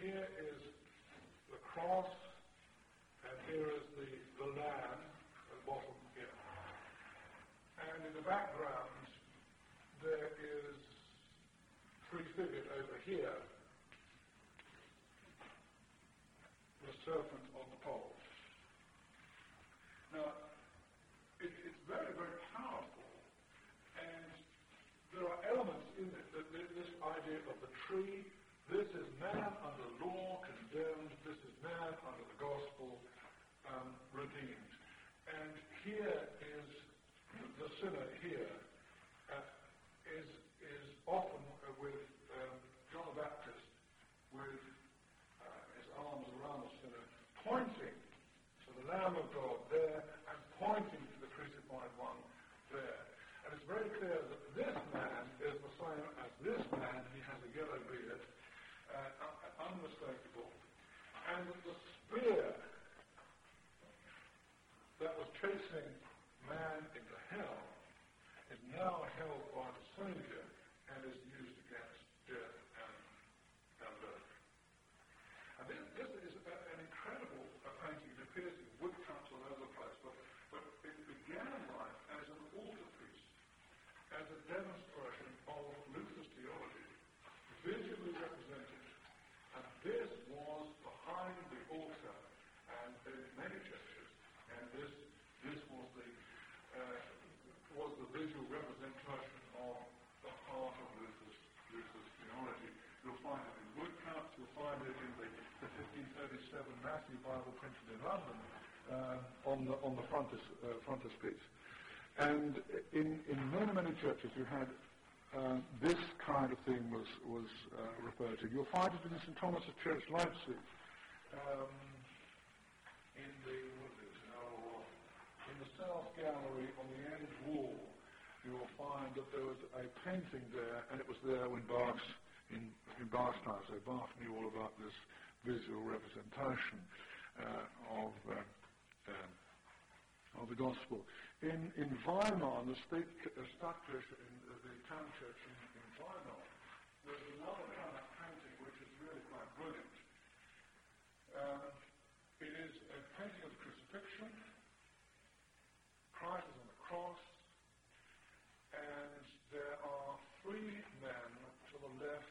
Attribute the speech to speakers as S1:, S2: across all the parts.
S1: here is the cross, and here is the lamb at the bottom here. And in the background, there is prefigured over here the serpent on the pole. Now, it's very, very powerful, and there are elements in it, this idea of the tree. This is man under law, condemned. This is man under the gospel, redeemed. And here is the sinner here is often with John the Baptist with his arms around the sinner, pointing to the Lamb of God there and pointing to the crucified one there. And it's very clear that this man is the same as this man. He has a yellow beard, unmistakable. And that the spear that was chasing man into hell is now held by the Saviour and is used against death and earth. And this is an incredible painting. It appears in woodcuts all over the place, but it began life as an altarpiece, as a demonstration of Luther's theology, visually represented. And this was behind the altar, and in many churches, and this was the visual representation of the heart of Luther's theology. You'll find it in woodcuts, you'll find it in the 1537 Matthew Bible printed in London on the frontispiece. And in many churches you had this kind of thing was referred to. You'll find it in St. Thomas's Church, Leipzig, in the south gallery on the end wall. You will find that there was a painting there, and it was there when Bach's in Bach's time. So Bach knew all about this visual representation of the gospel. In Weimar, in the Stadtkirche, in the town church in Weimar, there's another kind of painting which is really quite brilliant. It is a painting of the crucifixion. Christ is on the cross, and there are three men to the left,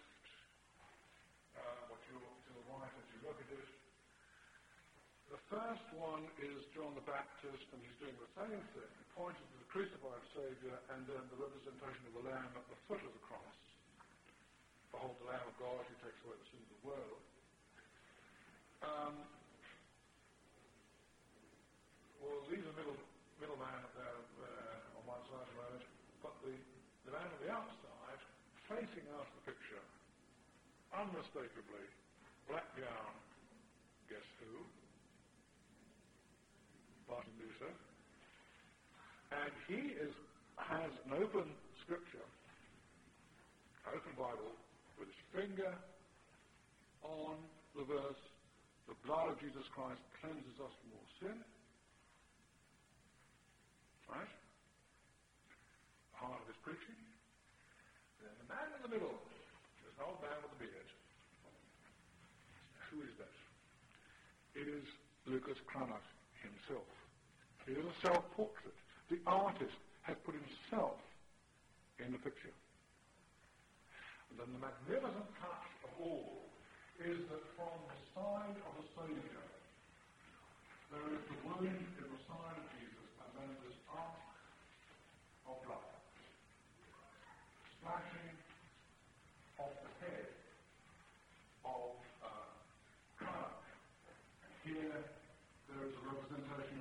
S1: to the right as you look at it. The first one is John the Baptist, and he's doing the same thing, pointing to the crucified Saviour, and then the representation of the Lamb at the foot of the cross. Behold the Lamb of God who takes away the sins of the world. We'll leave the middle man up there on one side of the road, but the man on the outside, facing out of the picture, unmistakably, black gown, guess who? Martin Luther. And he has an open scripture, open Bible, with his finger on the verse, the blood of Jesus Christ cleanses us from all sin. Right? The heart of his preaching. Then the man in the middle, there's an old man with a beard. Who is that? It is Lucas Cranach himself. It is a self-portrait. The artist has put himself in the picture. And then the magnificent touch of all is that from the side of the Saviour there is the wound in the side of Jesus, and then this arc of blood splashing off the head of Cranach. Here there is a representation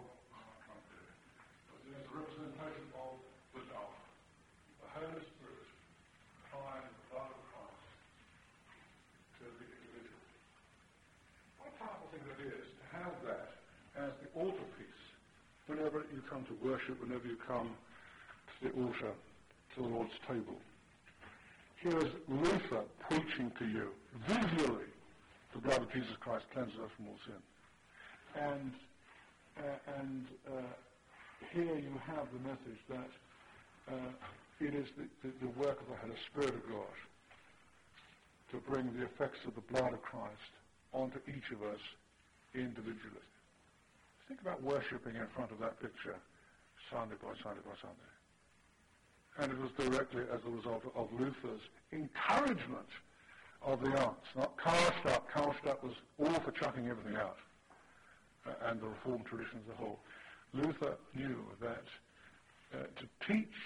S1: there's a representation of the dove, the Holy Spirit applying the blood of Christ to the individual. What a powerful thing that is to have that as the altarpiece whenever you come to worship, whenever you come to the altar, to the Lord's table. Here is Luther preaching to you visually the blood of Jesus Christ cleanses us from all sin. And here you have the message that it is the work of the Holy Spirit of God to to bring the effects of the blood of Christ onto each of us individually. Think about worshipping in front of that picture Sunday by Sunday by Sunday. And it was directly as a result of Luther's encouragement of the arts, not Karlstadt. Karlstadt was all for chucking everything out, and the Reformed tradition as a whole. Luther knew that to teach,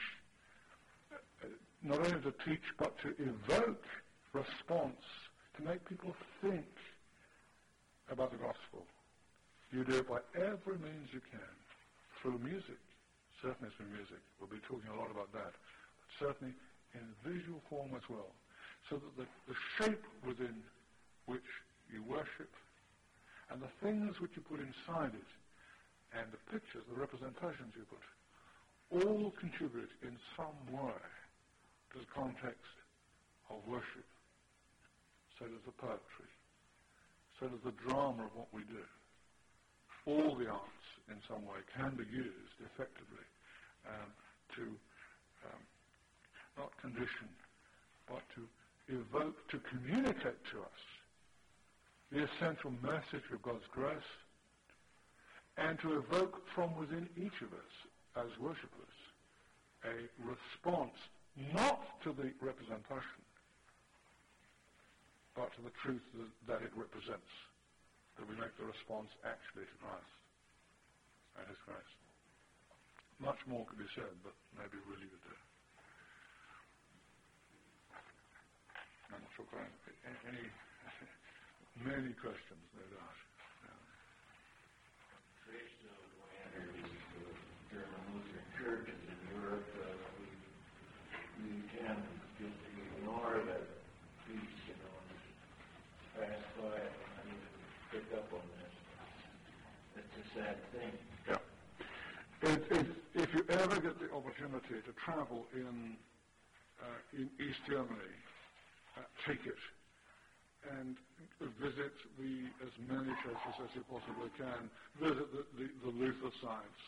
S1: not only to teach, but to evoke response, to make people think about the gospel. You do it by every means you can, through music. Certainly through music. We'll be talking a lot about that. But certainly in visual form as well. So that the shape within which you worship and the things which you put inside it and the pictures, the representations you put, all contribute in some way to the context of worship. So does the poetry. So does the drama of what we do. All the arts, in some way, can be used effectively to not condition, but to evoke, to communicate to us the essential message of God's grace, and to evoke from within each of us, as worshippers, a response not to the representation, but to the truth that it represents. That we make the response actually to Christ and His grace. Much more could be said, but maybe we'll leave it there. I'm not sure. Many questions, no doubt.
S2: Traced enters the German Lutheran churches in Europe. We tend just to ignore that piece, and pass by it and not even pick up on this. It's a sad thing.
S1: Yeah. If you ever get the opportunity to travel in East Germany, take it and visit as many churches as you possibly can. Visit the Luther sites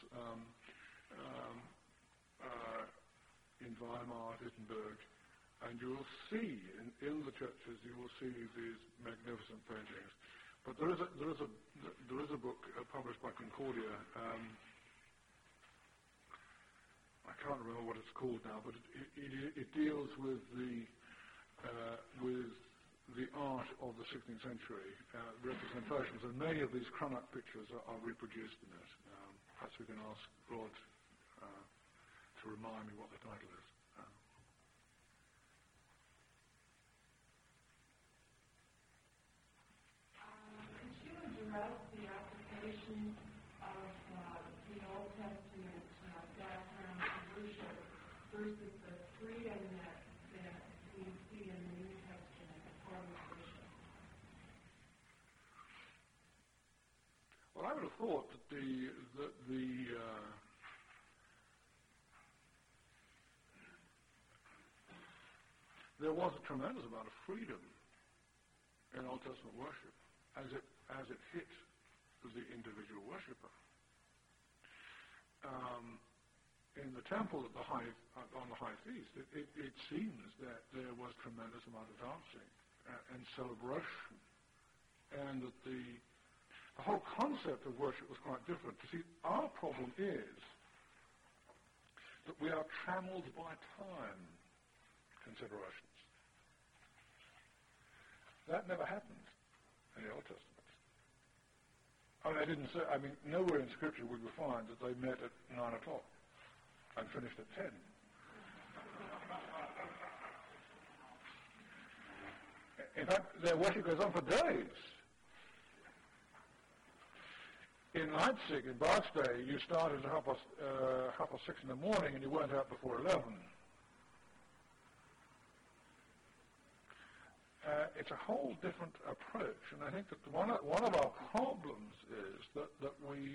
S1: in Weimar, Wittenberg, and you will see in the churches you will see these magnificent paintings. But there is a book published by Concordia. I can't remember what it's called now, but it deals with the art of the 16th century representations, and many of these Cranach pictures are reproduced in it. Perhaps we can ask Rod to remind me what the title is.
S3: Could you address the application of the Old Testament background to worship versus the freedom that we see in the New Testament for worship?
S1: Well, I would have thought that there was a tremendous amount of freedom in Old Testament worship as it hit the individual worshipper. In the temple on the high feast, it seems that there was tremendous amount of dancing and celebration, and that the whole concept of worship was quite different. You see, our problem is that we are trammeled by time considerations. That never happened in the Old Testament. I mean, nowhere in Scripture would we find that they met at 9 o'clock and finished at 10. In fact, their worship goes on for days. In Leipzig, in Bach's day, you started at half past 6 in the morning and you weren't out before 11. It's a whole different approach, and I think that one of our problems is that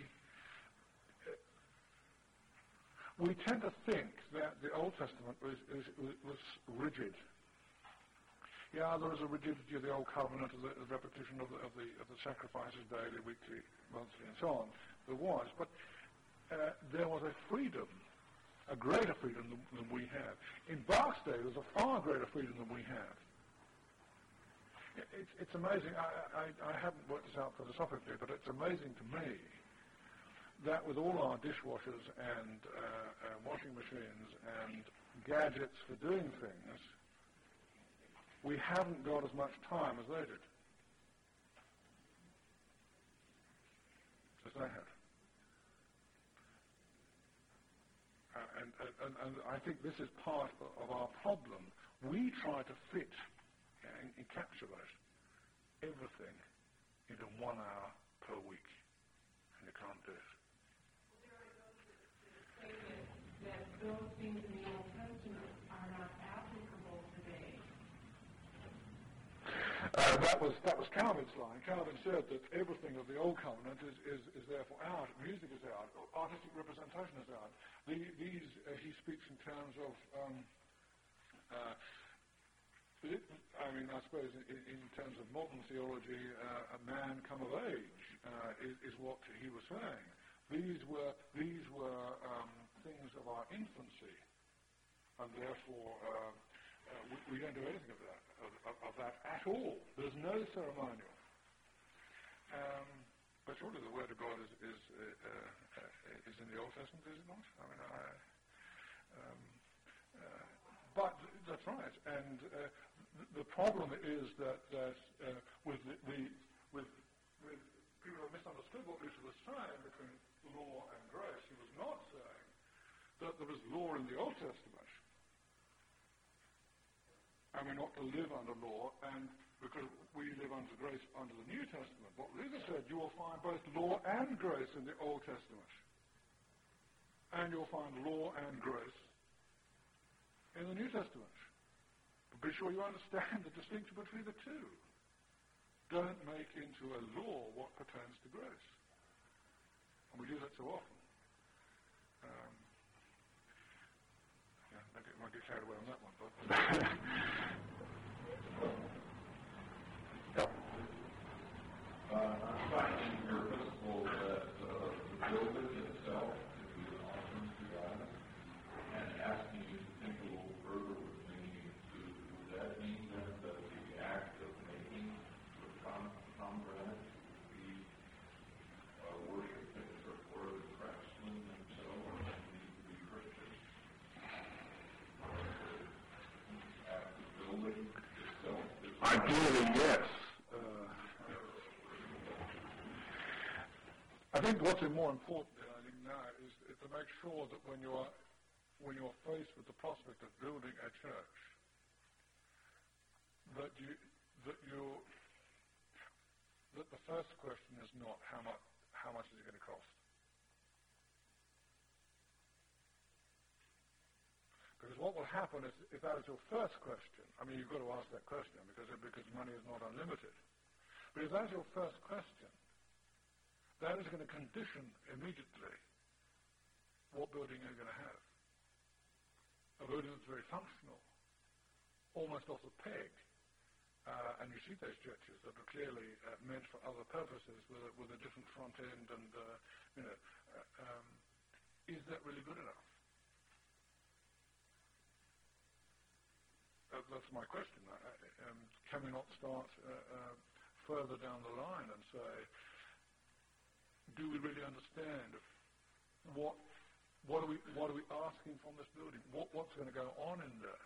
S1: we tend to think that the Old Testament was rigid. Yeah, there was a rigidity of the Old Covenant, of the repetition of the sacrifices daily, weekly, monthly, and so on. There was, but there was a freedom, a greater freedom than we have. In Bach's day, there was a far greater freedom than we have. It's amazing. I haven't worked this out philosophically, but it's amazing to me that with all our dishwashers and washing machines and gadgets for doing things, we haven't got as much time as they did. As they had. And I think this is part of our problem. We try to fit and encapsulate everything into 1 hour per week, and you can't do it.
S3: Well, there are those that say that those things in the Old Testament are not applicable today.
S1: That was Calvin's line. Calvin said that everything of the Old Covenant is therefore out. Music is out. Artistic representation is out. He speaks in terms of, I suppose in terms of modern theology, a man come of age is what he was saying. These were things of our infancy, and therefore we don't do anything of that at all. There's no ceremonial. But surely the Word of God is in the Old Testament, is it not? But that's right. And the problem is that with people who misunderstood what Luther was saying between law and grace, he was not saying that there was law in the Old Testament, and we're not to live under law, and because we live under grace under the New Testament. What Luther said, you will find both law and grace in the Old Testament, and you'll find law and grace in the New Testament. But be sure you understand the distinction between the two. Don't make into a law what pertains to grace. And we do that so often. I might get carried away on that one, but...
S2: I'm finding your principle that the building itself is an offering to God, and asking you to think a little further with me, does that mean then that the act of making the pomegranate be worship for the craftsmen themselves need to be Christians? Act of building itself is...
S1: Ideally, yes. I think what's more important, now is to make sure that when you're faced with the prospect of building a church, that the first question is not how much is it going to cost. Because what will happen is, if that is your first question, you've got to ask that question because money is not unlimited. But if that's your first question, that is going to condition immediately what building you're going to have. A building that's very functional, almost off the peg, and you see those churches that are clearly meant for other purposes with a different front end, and is that really good enough? That's my question. Can we not start further down the line and say, do we really understand what are we asking from this building? What's going to go on in there?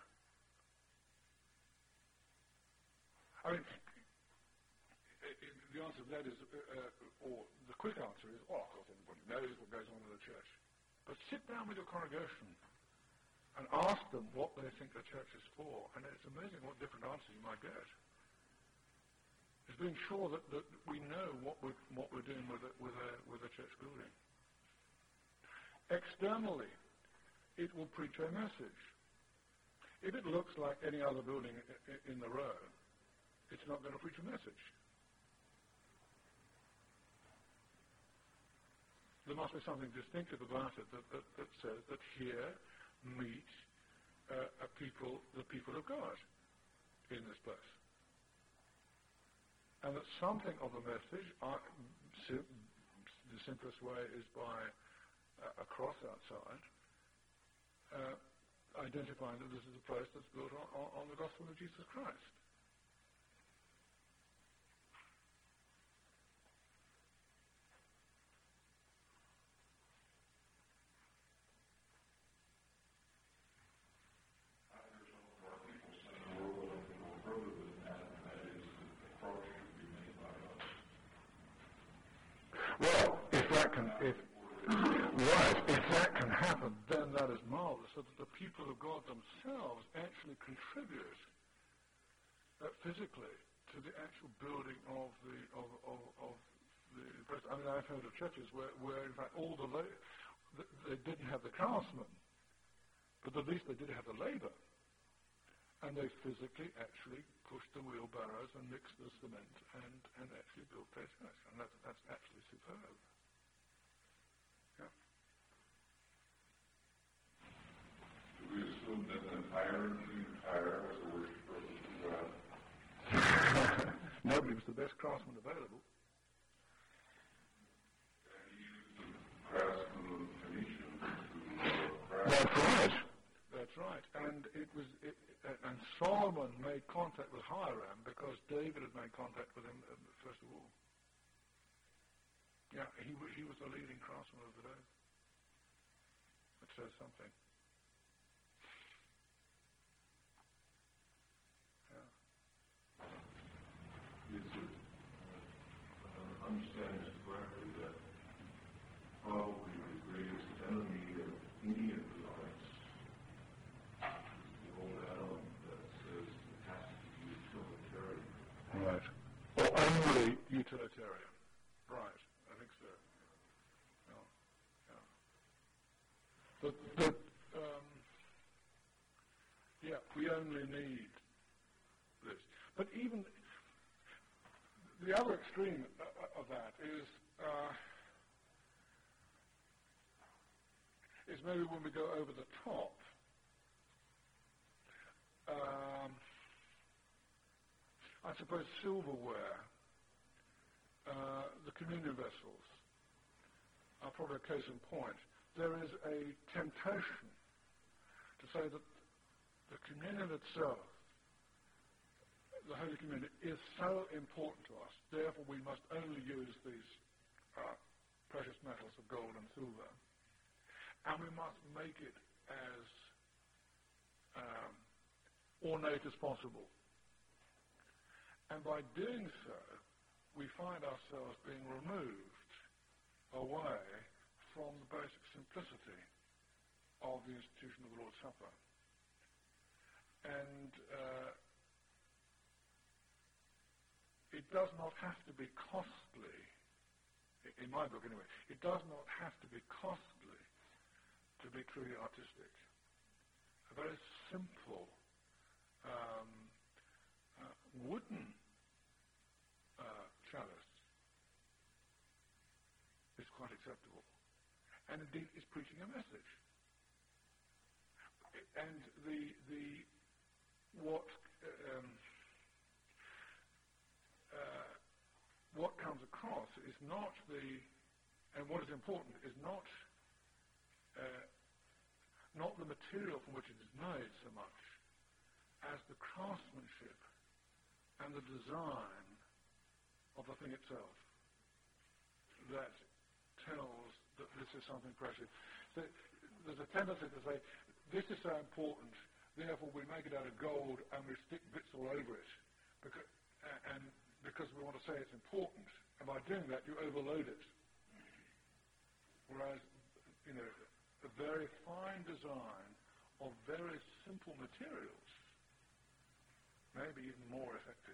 S1: The answer to that is, or the quick answer is, of course everybody knows what goes on in the church. But sit down with your congregation and ask them what they think the church is for, and it's amazing what different answers you might get. It's being sure that we know what we're doing with a church building. Externally, it will preach a message. If it looks like any other building in the row, it's not going to preach a message. There must be something distinctive about it that says that here meet the people of God in this place. And that something of the message, the simplest way is by a cross outside, identifying that this is a place that's built on the gospel of Jesus Christ. if right, if that can happen, then that is marvelous. So that the people of God themselves actually contribute physically to the actual building of the I mean, I've heard of churches where in fact they didn't have the craftsmen, but at least they did have the labor, and they physically actually pushed the wheelbarrows and mixed the cement and actually built their church, and that's absolutely superb. Yeah.
S4: Do we assume that the entire was a worshiper of God?
S1: Nobody was the best craftsman available. That's right. And and Solomon made contact with Hiram because David had made contact with him first of all. Yeah, he was the leading craftsman of the day. That says something.
S2: Yeah. Is it understanding this correctly that probably the greatest enemy of any of the arts is the old Adam that says it has to be utilitarian?
S1: Right. Or only utilitarian. Right. I think so. Yeah. Yeah. We only need this. But even the other extreme of that is maybe when we go over the top. I suppose silverware, the communion vessels, are probably a case in point. There is a temptation to say that the communion itself, the Holy Communion, is so important to us, therefore we must only use these precious metals of gold and silver, and we must make it as ornate as possible. And by doing so, we find ourselves being removed away from the basic simplicity of the institution of the Lord's Supper. And it does not have to be costly, in my book anyway, it does not have to be costly to be truly artistic. A very simple wooden chalice is quite acceptable, and indeed is preaching a message. And what comes across is not and what is important is not the material from which it is made so much as the craftsmanship and the design of the thing itself that tells that this is something precious. So there's a tendency to say, this is so important, therefore we make it out of gold and we stick bits all over it because we want to say it's important, and by doing that you overload it. Whereas, a very fine design of very simple materials may be even more effective.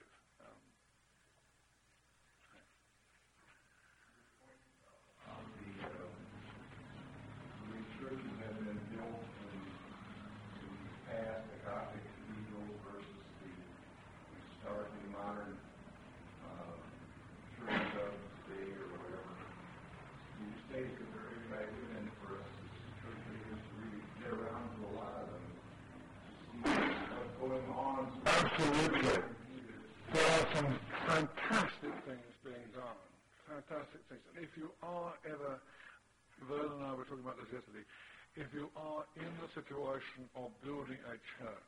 S2: The churches have been built in the past, the Gothic cathedral versus the historically modern churches of today or whatever. You state that they're very magnificent for us as church leaders to really get around to a lot of them, to see what's going on.
S1: Absolutely. There are some fantastic things being done. Fantastic things. And if you are ever, Vernon and I were talking about this yesterday, if you are in the situation of building a church,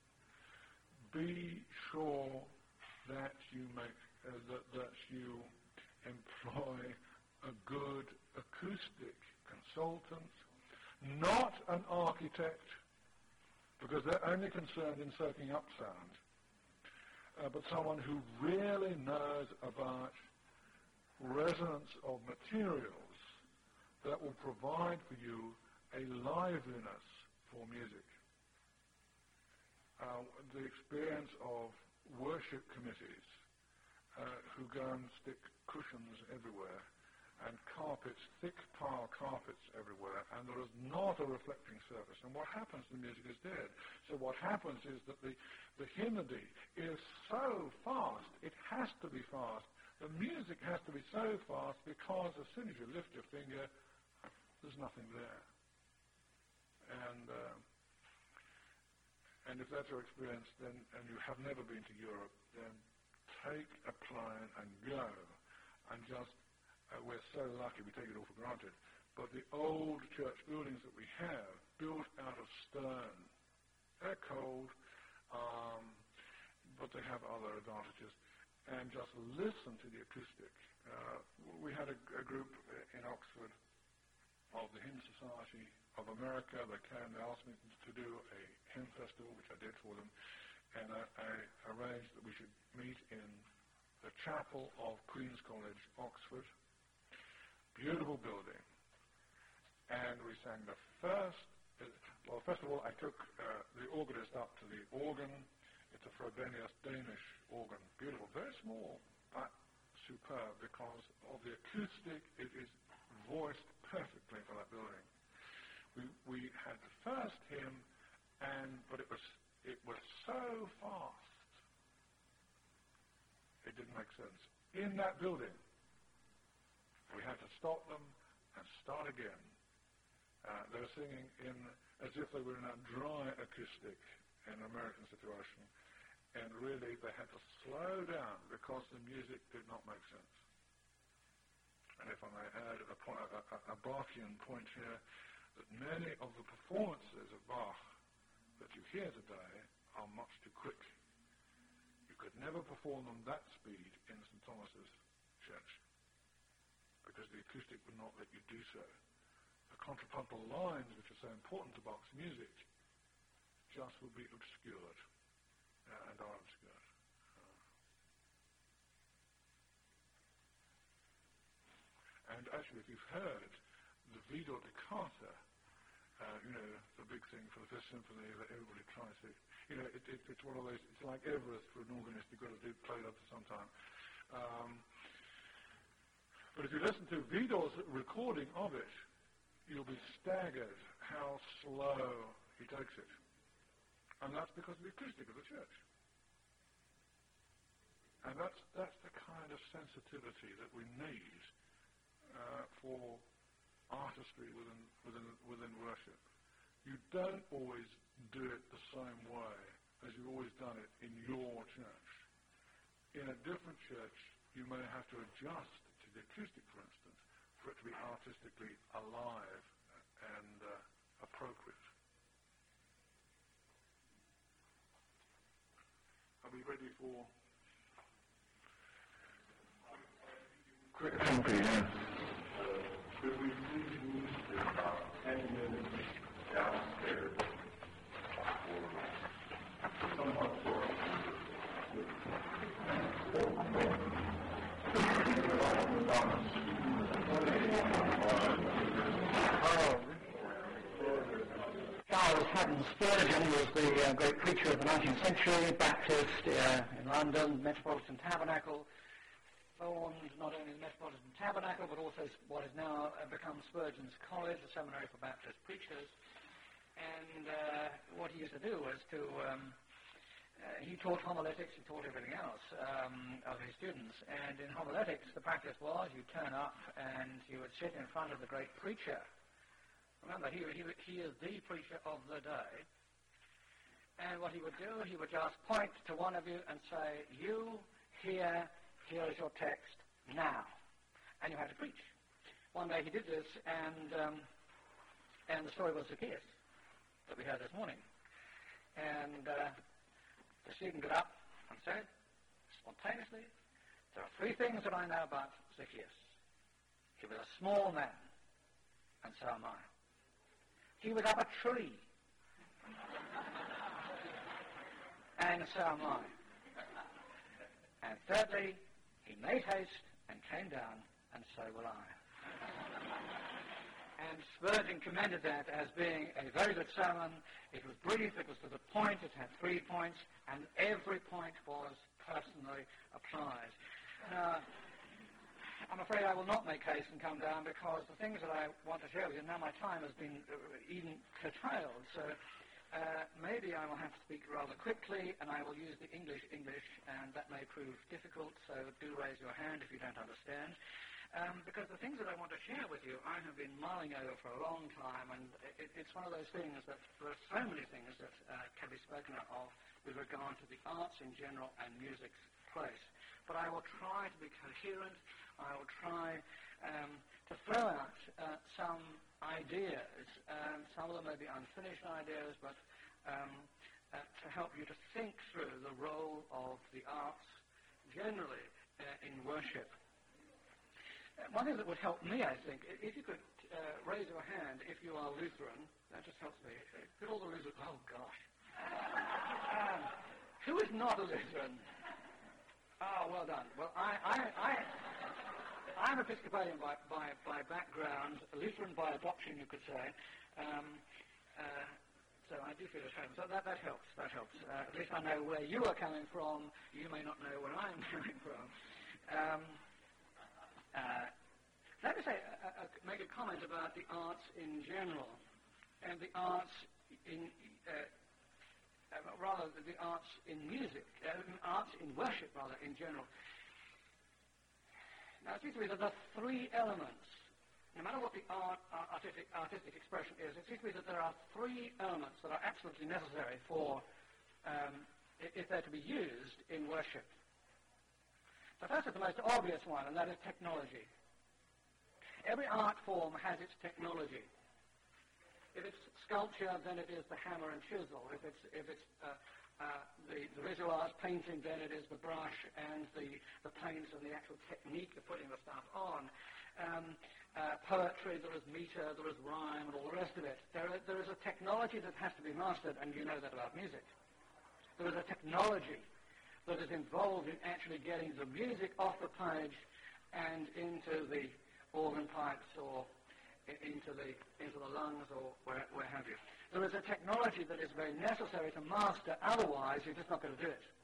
S1: be sure that you that you employ a good acoustic consultant, not an architect, because they're only concerned in soaking up sound, but someone who really knows about resonance of materials that will provide for you a liveliness for music. The experience of worship committees who go and stick cushions everywhere and carpets, thick tile carpets everywhere, and there is not a reflecting surface. And what happens, the music is dead. So what happens is that the hymnody is so fast, it has to be fast. The music has to be so fast because as soon as you lift your finger, there's nothing there. And if that's your experience, then, and you have never been to Europe, then take a plane and go. And just, we're so lucky, we take it all for granted. But the old church buildings that we have, built out of stone, they're cold, but they have other advantages. And just listen to the acoustic. We had a group in Oxford of the Hymn Society of America. They came, they asked me to do a hymn festival, which I did for them, and I arranged that we should meet in the chapel of Queen's College, Oxford. Beautiful building. And we sang the first of all, I took the organist up to the organ. It's a Frobenius Danish organ. Beautiful, very small, but superb because of the acoustic. It is voiced perfectly for that building. We had the first hymn, but it was so fast, it didn't make sense. In that building, we had to stop them and start again. They were singing as if they were in a dry acoustic in an American situation, and really they had to slow down because the music did not make sense. And if I may add a Bachian point here, that many of the performances of Bach that you hear today are much too quick. You could never perform them that speed in St. Thomas's Church because the acoustic would not let you do so. The contrapuntal lines, which are so important to Bach's music, just would be obscured and are obscured. And actually, if you've heard the Vidor Toccata, the big thing for the Fifth Symphony that everybody tries to, it's one of those, it's like Everest for an organist, you've got to play that for some time. But if you listen to Vidor's recording of it, you'll be staggered how slow he takes it. And that's because of the acoustic of the church. And that's the kind of sensitivity that we need for artistry within worship. You don't always do it the same way as you've always done it in your church. In a different church, you may have to adjust to the acoustic, for instance, for it to be artistically alive and appropriate. Are we ready for quick entry?
S4: Could we please move to about 10 minutes downstairs for somewhat short?
S5: Charles Haddon Spurgeon was the great preacher of the 19th century, Baptist in London, Metropolitan Tabernacle, formed not only the Metropolitan Tabernacle, but also what has now become Spurgeon's College, a seminary for Baptist preachers. And what he used to do was he taught homiletics, he taught everything else of his students. And in homiletics, the practice was you turn up and you would sit in front of the great preacher. Remember, he is the preacher of the day. And what he would do, he would just point to one of you and say, you here is your text now. And you had to preach. One day he did this, and the story was Zacchaeus that we heard this morning. And the student got up and said, spontaneously, there are three things that I know about Zacchaeus. He was a small man, and so am I. He was up a tree, and so am I. And thirdly, he made haste and came down, and so will I. And Spurgeon commended that as being a very good sermon. It was brief, it was to the point, it had 3 points, and every point was personally applied. I'm afraid I will not make haste and come down because the things that I want to share with you, now my time has been even curtailed, so maybe I will have to speak rather quickly, and I will use the English, and that may prove difficult, so do raise your hand if you don't understand. Because the things that I want to share with you, I have been mulling over for a long time, and it's one of those things that there are so many things that can be spoken of with regard to the arts in general and music's place. But I will try to be coherent. I will try to throw out some ideas. Some of them may be unfinished ideas, but to help you to think through the role of the arts generally in worship. One thing that would help me, I think, if you could raise your hand if you are Lutheran, that just helps me. Could all the Lutherans, oh gosh. Who is not a Lutheran? Oh, well done. Well, I'm Episcopalian by background, Lutheran by adoption, you could say. So I do feel at home. So that helps. At least I know where you are coming from. You may not know where I'm coming from. Let me say, make a comment about the arts in general, and the arts in, rather the arts in music, arts in worship rather in general. Now it seems to me that there are 3 elements. No matter what the artistic expression is, it seems to me that there are 3 elements that are absolutely necessary for, if they're to be used in worship. The first is the most obvious one, and that is technology. Every art form has its technology. If it's sculpture, then it is the hammer and chisel. If it's the visual arts, painting, then it is the brush and the paints and the actual technique of putting the stuff on. Poetry, there is meter, there is rhyme, and all the rest of it. There is a technology that has to be mastered, and you know that about music. There is a technology that is involved in actually getting the music off the page and into the organ pipes or into the lungs or where have you. There is a technology that is very necessary to master, otherwise you're just not going to do it.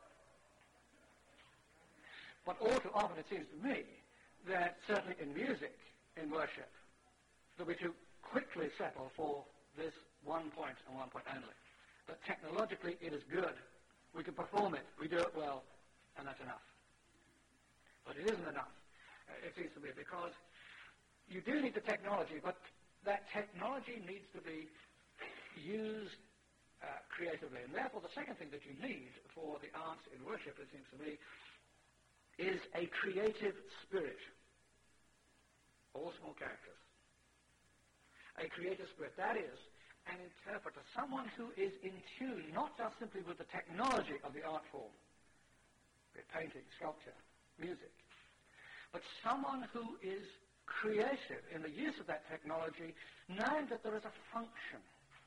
S5: But all too often it seems to me that certainly in music, in worship, that we too quickly settle for this one point and one point only. That technologically it is good. We can perform it, we do it well, and that's enough. But it isn't enough, it seems to me, because you do need the technology, but that technology needs to be used creatively. And therefore, the second thing that you need for the arts in worship, it seems to me, is a creative spirit. All small characters. A creative spirit. That is, an interpreter, someone who is in tune, not just simply with the technology of the art form, painting, sculpture, music, but someone who is creative in the use of that technology, knowing that there is a function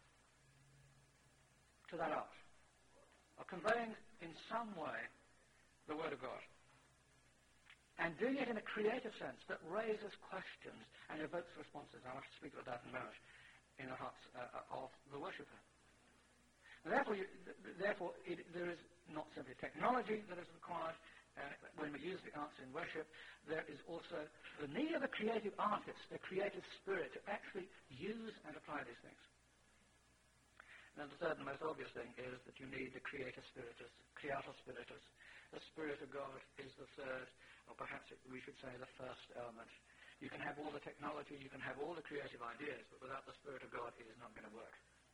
S5: to that art, of conveying in some way the Word of God, and doing it in a creative sense that raises questions and evokes responses. I'll have to speak about that in a moment, in the hearts of the worshipper. Therefore, there is not simply technology that is required when we use the arts in worship. There is also the need of a creative artist, a creative spirit, to actually use and apply these things. Now, the third and most obvious thing is that you need the creator spiritus, creator spiritus. The Spirit of God is the third, or perhaps we should say the first element. You can have all the technology, you can have all the creative ideas, but without the Spirit of God, it is not going to work.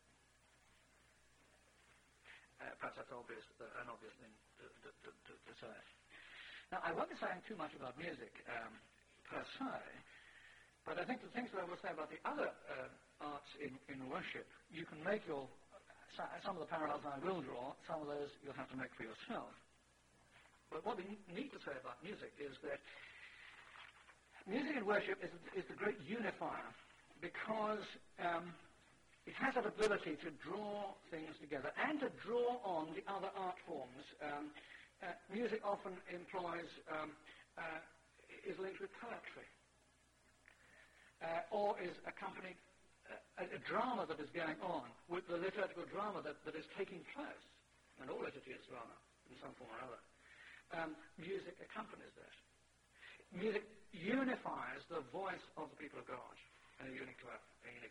S5: Perhaps that's an obvious thing to say. Now, I won't be saying too much about music per se, but I think the things that I will say about the other arts in worship, you can make some of the parallels I will draw, some of those you'll have to make for yourself. But what we need to say about music is that music in worship is the great unifier, because it has that ability to draw things together and to draw on the other art forms. Music often is linked with poetry. or is accompanied a drama that is going on with the liturgical drama that is taking place. And all liturgy is drama in some form or other. Music accompanies that. Music unifies the voice of the people of God in a unique way.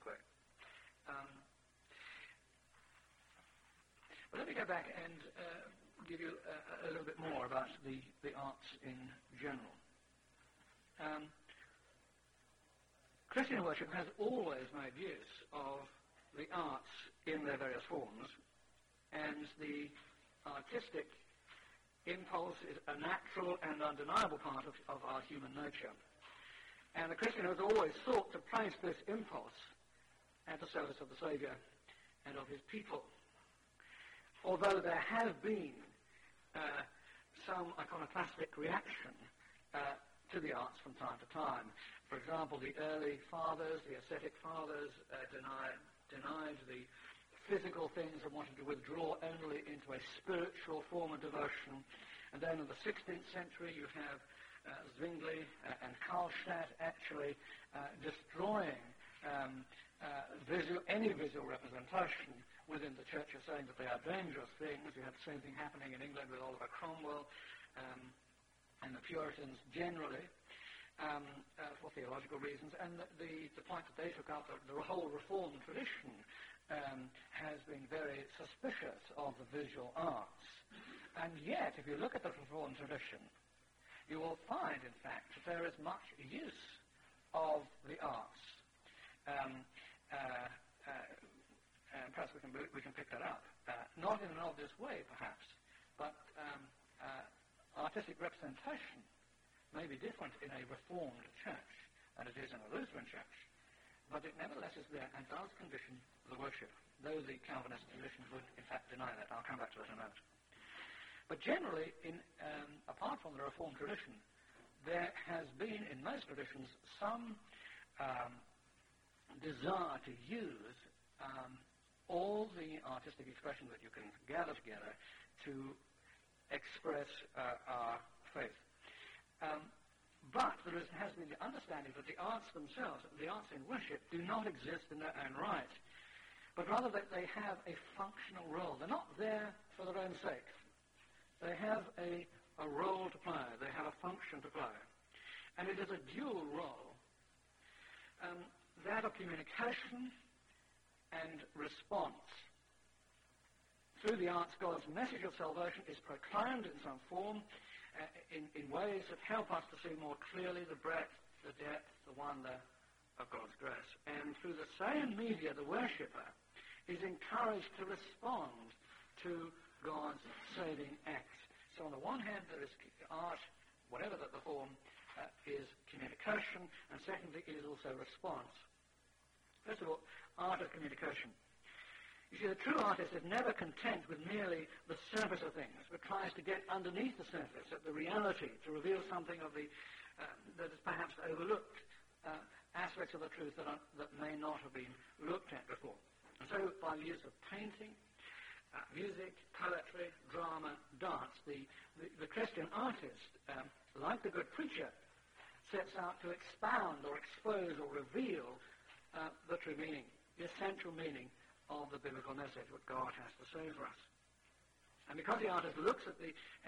S5: But let me go back and give you a little bit more about the arts in general. Christian worship has always made use of the arts in their various forms, and the artistic impulse is a natural and undeniable part of our human nature. And the Christian has always sought to place this impulse at the service of the Saviour and of his people. Although there have been some iconoclastic reaction to the arts from time to time. For example, the early fathers, the ascetic fathers, denied the physical things and wanted to withdraw only into a spiritual form of devotion. And then in the 16th century you have Zwingli and Karlstadt actually destroying any visual representation within the church, saying that they are dangerous things. You have the same thing happening in England with Oliver Cromwell and the Puritans generally. For theological reasons, and the point that they took up, the whole Reformed tradition has been very suspicious of the visual arts. And yet, if you look at the Reformed tradition, you will find, in fact, that there is much use of the arts. Perhaps we can pick that up. Not in an obvious way, perhaps, but artistic representation may be different in a Reformed church than it is in a Lutheran church, but it nevertheless is there and does condition the worship, though the Calvinist tradition would in fact deny that. I'll come back to that in a moment. But generally, apart from the Reformed tradition, there has been in most traditions some desire to use all the artistic expression that you can gather together to express our faith. But there has been the understanding that the arts themselves, the arts in worship, do not exist in their own right, but rather that they have a functional role. They're not there for their own sake. They have a role to play. They have a function to play. And it is a dual role, that of communication and response. Through the arts, God's message of salvation is proclaimed in some form, in ways that help us to see more clearly the breadth, the depth, the wonder of God's grace. And through the same media, the worshipper is encouraged to respond to God's saving acts. So on the one hand, there is art, whatever the form, is communication, and secondly, it is also response. First of all, art of communication. You see, the true artist is never content with merely the surface of things, but tries to get underneath the surface, at the reality, to reveal something of the that is perhaps overlooked, aspects of the truth that may not have been looked at before. And so, by the use of painting, music, poetry, drama, dance, the Christian artist, like the good preacher, sets out to expound or expose or reveal the true meaning, the essential meaning of the biblical message, what God has to say for us. And because the artist looks at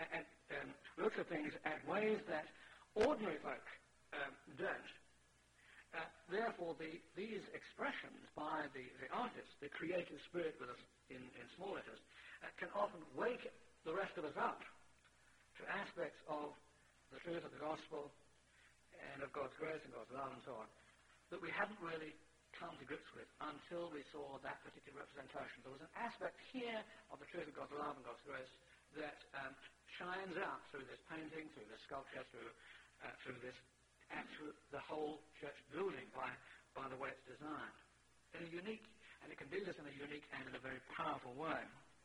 S5: things at ways that ordinary folk don't, therefore these expressions by the artist, the creative spirit with us in small letters, can often wake the rest of us up to aspects of the truth of the gospel and of God's grace and God's love and so on, that we hadn't really come to grips with until we saw that particular representation. There was an aspect here of the truth of God's love and God's grace that shines out through this painting, through this sculpture, through this the whole church building by the way it's designed. In a unique, and it can do this in a unique and in a very powerful way.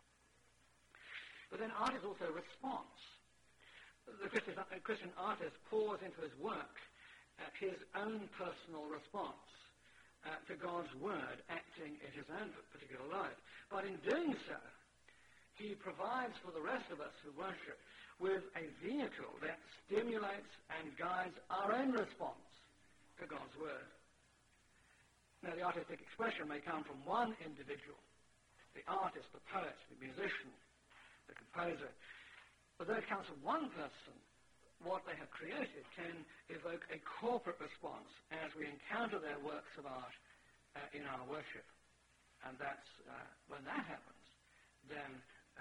S5: But then art is also response. The Christian artist pours into his work his own personal response to God's word acting in his own particular life. But in doing so, he provides for the rest of us who worship with a vehicle that stimulates and guides our own response to God's word. Now, the artistic expression may come from one individual, the artist, the poet, the musician, the composer, but though it comes from one person, what they have created can evoke a corporate response as we encounter their works of art in our worship. And that's when that happens, then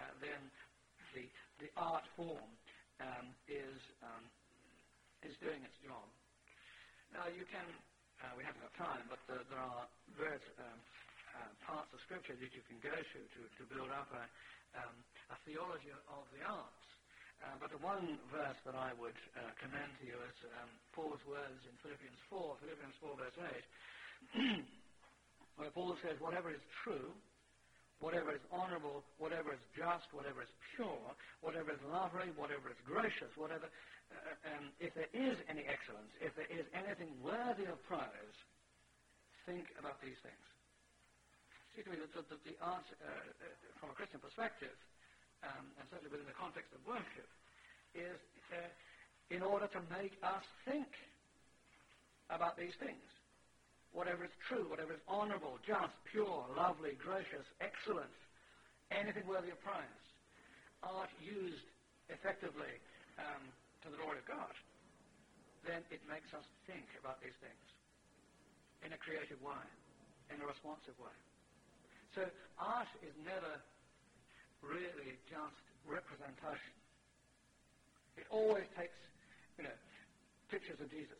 S5: the art form is doing its job. Now you can, we haven't got time, but there are various parts of Scripture that you can go to build up a theology of the arts. But the one verse that I would commend to you is Paul's words in Philippians 4 verse 8, where Paul says, whatever is true, whatever is honorable, whatever is just, whatever is pure, whatever is lovely, whatever is gracious, whatever, if there is any excellence, if there is anything worthy of praise, think about these things. Particularly the arts, from a Christian perspective, and certainly within the context of worship, is in order to make us think about these things. Whatever is true, whatever is honorable, just, pure, lovely, gracious, excellent, anything worthy of praise. Art used effectively to the glory of God, then it makes us think about these things in a creative way, in a responsive way. So art is never really just representation. It always takes, pictures of Jesus.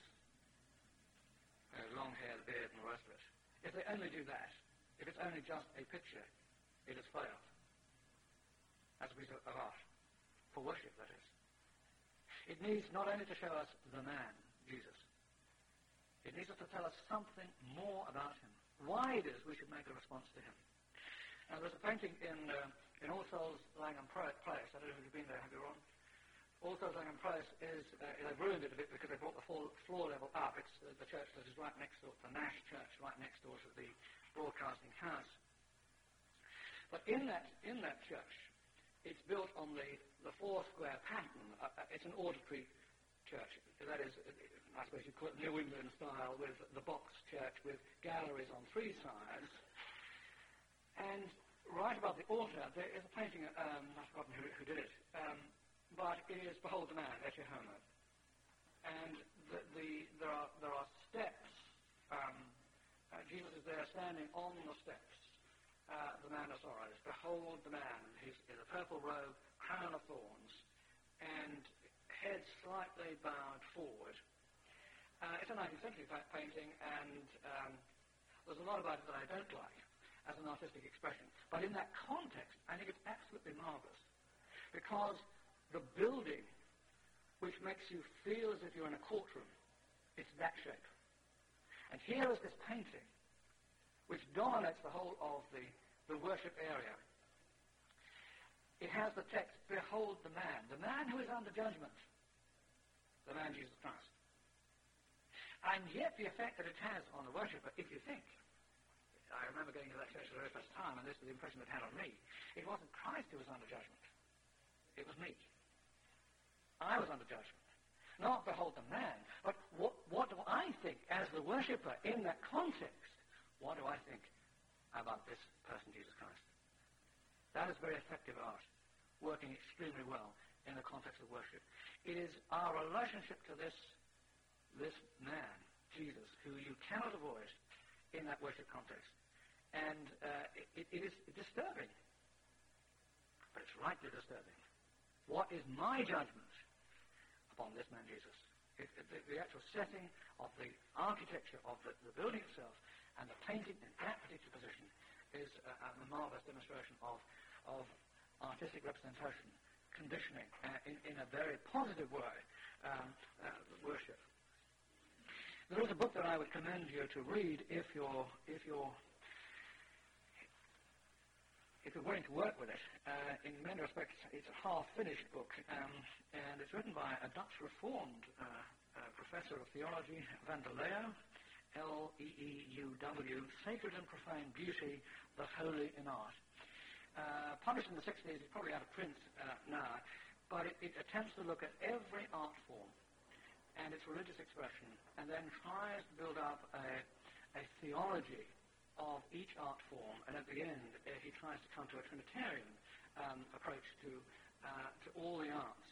S5: Long hair, the beard, and the rest of it. If they only do that, if it's only just a picture, it has failed. As a piece of art. For worship, that is. It needs not only to show us the man, Jesus. It needs us to tell us something more about him. Why it is we should make a response to him. Now, there's a painting in All Souls Langham Place. I don't know if you've been there, have you, Ron? All Souls Langham Place is, they've ruined it a bit because they brought the floor level up. It's the church that is right next door, the Nash Church, right next door to the broadcasting house. But in that church, it's built on the four-square pattern. It's an auditory church. That is, I suppose you call it New England style, with the box church with galleries on three sides. And right above the altar, there is a painting, I've forgotten who did it, but it is Behold the Man, Ecce Homo. And there are steps. Jesus is there standing on the steps. The man of sorrows. Behold the man. He's in a purple robe, crown of thorns, and head slightly bowed forward. It's a 19th century painting, and there's a lot about it that I don't like as an artistic expression. But in that context, I think it's absolutely marvelous. Because the building, which makes you feel as if you're in a courtroom, it's that shape. And here is this painting, which dominates the whole of the worship area. It has the text, Behold the man who is under judgment, the man Jesus Christ. And yet the effect that it has on the worshipper, if you think, I remember going to that church for the very first time, and this is the impression it had on me, it wasn't Christ who was under judgment. It was me. I was under judgment. Not behold the man, but what do I think as the worshipper in that context? What do I think about this person, Jesus Christ? That is very effective art, working extremely well in the context of worship. It is our relationship to this man, Jesus, who you cannot avoid in that worship context. And it is disturbing. But it's rightly disturbing. What is my judgment upon this man Jesus? The actual setting of the architecture of the building itself and the painting in that particular position is a marvelous demonstration of artistic representation, conditioning in a very positive way, worship. There is a book that I would commend you to read if you're willing to work with it. In many respects, it's a half-finished book, and it's written by a Dutch Reformed professor of theology, Van der Leeuw, L-E-E-U-W, Sacred and Profane Beauty, the Holy in Art. Published in the 60s, it's probably out of print now, but it attempts to look at every art form and its religious expression, and then tries to build up a a theology of each art form, and at the end he tries to come to a Trinitarian approach to all the arts.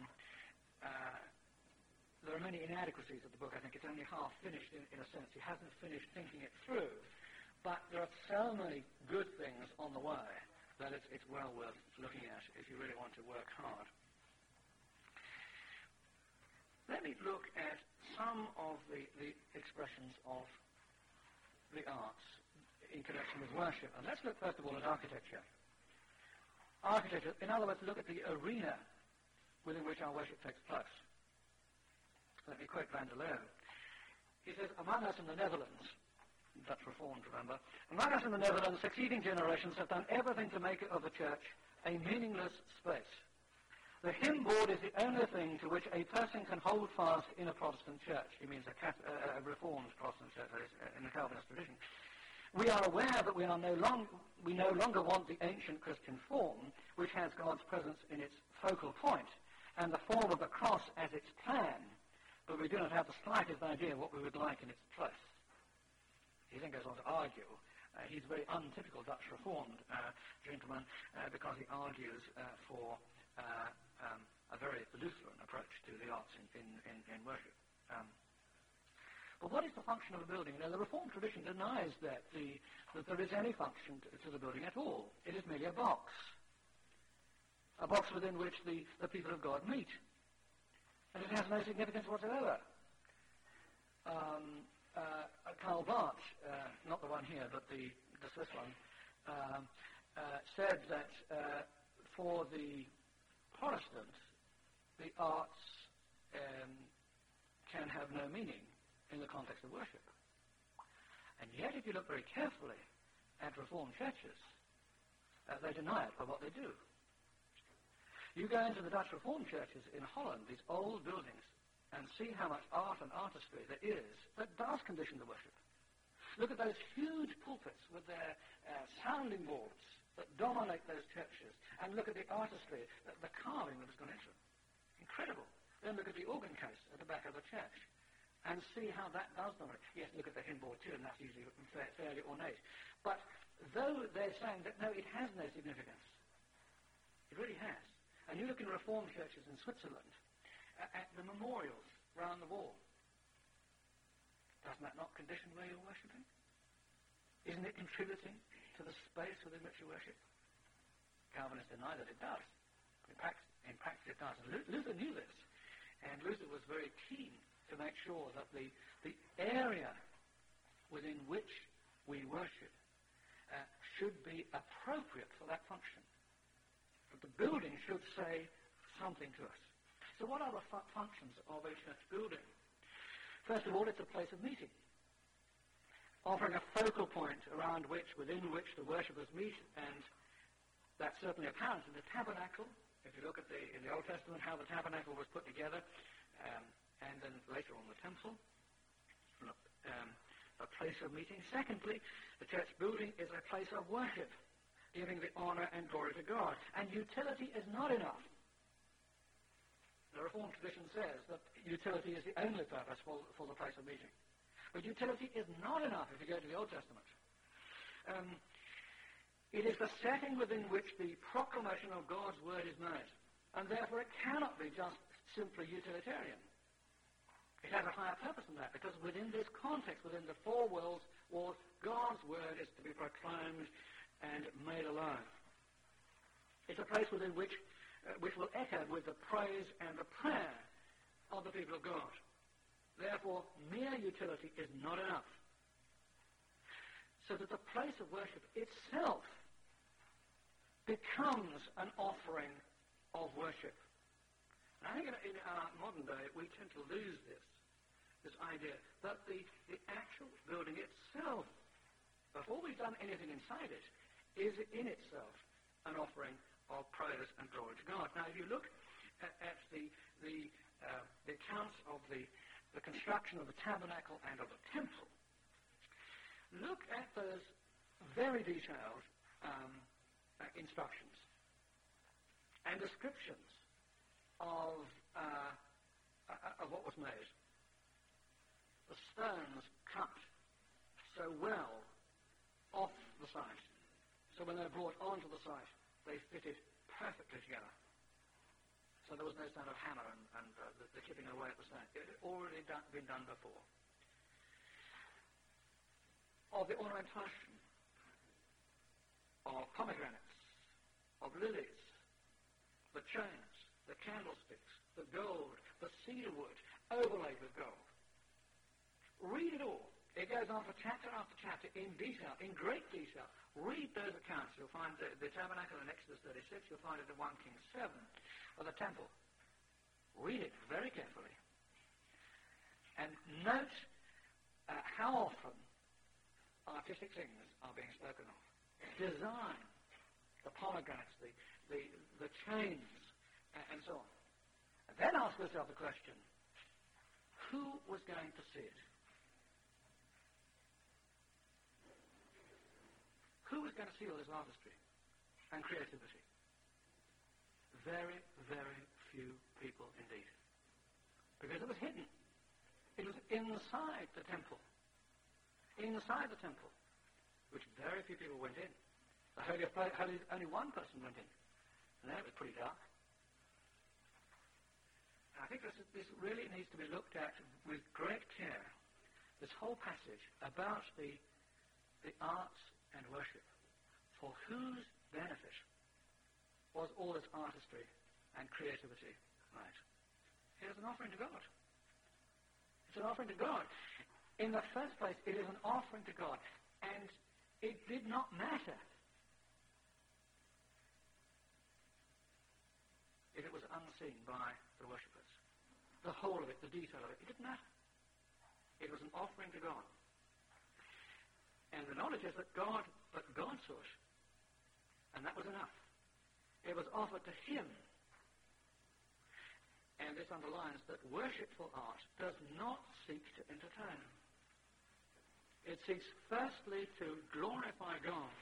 S5: There are many inadequacies of the book. I think it's only half finished in a sense. He hasn't finished thinking it through, but there are so many good things on the way that it's well worth looking at if you really want to work hard. Let me look at some of the expressions of the arts in connection with worship. And let's look first of all at architecture. Architecture, in other words, look at the arena within which our worship takes place. Let me quote Van der Leeuw. He says, among us in the Netherlands, Dutch Reformed, remember, among us in the Netherlands, succeeding generations have done everything to make of the church a meaningless space. The hymn board is the only thing to which a person can hold fast in a Protestant church. He means a Reformed Protestant church, that is, in the Calvinist tradition. We are aware that we no longer want the ancient Christian form, which has God's presence in its focal point, and the form of the cross as its plan, but we do not have the slightest idea what we would like in its place. He then goes on to argue. He's a very untypical Dutch Reformed gentleman because he argues for a very Lutheran approach to the arts in worship. But what is the function of a building? Now, the Reformed tradition denies that there is any function to the building at all. It is merely a box within which the people of God meet. And it has no significance whatsoever. Karl Barth, not the one here, but the Swiss one, said that for the Protestant, the arts can have no meaning in the context of worship. And yet, if you look very carefully at Reformed churches, they deny it by what they do. You go into the Dutch Reformed churches in Holland, these old buildings, and see how much art and artistry there is that does condition the worship. Look at those huge pulpits with their sounding boards that dominate those churches, and look at the artistry, the carving that has gone into it. Incredible. Then look at the organ case at the back of the church, and see how that does dominate. Yes, look at the hymn board too, and that's usually fairly ornate. But though they're saying that, no, it has no significance, it really has. And you look in Reformed churches in Switzerland, at the memorials round the wall. Doesn't that not condition where you're worshipping? Isn't it contributing to the space within which you worship? Calvinists deny that it does. In practice it does. And Luther knew this. And Luther was very keen to make sure that the area within which we worship should be appropriate for that function. That the building should say something to us. So what are the functions of a church building? First of all, it's a place of meeting, offering a focal point within which the worshippers meet, and that's certainly apparent in the tabernacle. If you look at in the Old Testament how the tabernacle was put together, and then later on the temple, a place of meeting. Secondly, the church building is a place of worship, giving the honor and glory to God. And utility is not enough. The Reformed tradition says that utility is the only purpose for the place of meeting. But utility is not enough if you go to the Old Testament. It is the setting within which the proclamation of God's word is made. And therefore it cannot be just simply utilitarian. It has a higher purpose than that, because within this context, within the four walls, God's word is to be proclaimed and made alive. It's a place within which will echo with the praise and the prayer of the people of God. Therefore, mere utility is not enough. So that the place of worship itself becomes an offering of worship. And I think in our modern day, we tend to lose this idea that the actual building itself, before we've done anything inside it, is in itself an offering of praise and glory to God. Now, if you look at the accounts of the construction of the tabernacle and of the temple, look at those very detailed instructions and descriptions of what was made. The stones cut so So when they were brought onto the site, they fitted perfectly together. So there was no sound of hammer and the chipping away at the stone. It had already been done before. Of the ornamentation, of pomegranates, of lilies, the chains, the candlesticks, the gold, the cedar wood, overlaid with gold. Read it all. It goes on for chapter after chapter in detail, in great detail. Read those accounts. You'll find the tabernacle in Exodus 36. You'll find it in 1 Kings 7 of the temple. Read it very carefully. And note how often artistic things are being spoken of. Design, the pomegranates, the chains, and so on. And then ask yourself the question, who was going to see it? Who was going to see all this artistry and creativity? Very, very few people indeed. Because it was hidden. It was inside the temple. Inside the temple, which very few people went in. The Holy of Holies, only one person went in. And then it was pretty dark. And I think this really needs to be looked at with great care. This whole passage about the arts and worship. For whose benefit was all this artistry and creativity? Right. It is an offering to God. It's an offering to God. In the first place, it is an offering to God. And it did not matter if it was unseen by the worshippers. The whole of it, the detail of it, it didn't matter. It was an offering to God. And the knowledge is that God saw it. And that was enough. It was offered to him. And this underlines that worshipful art does not seek to entertain. It seeks firstly to glorify God.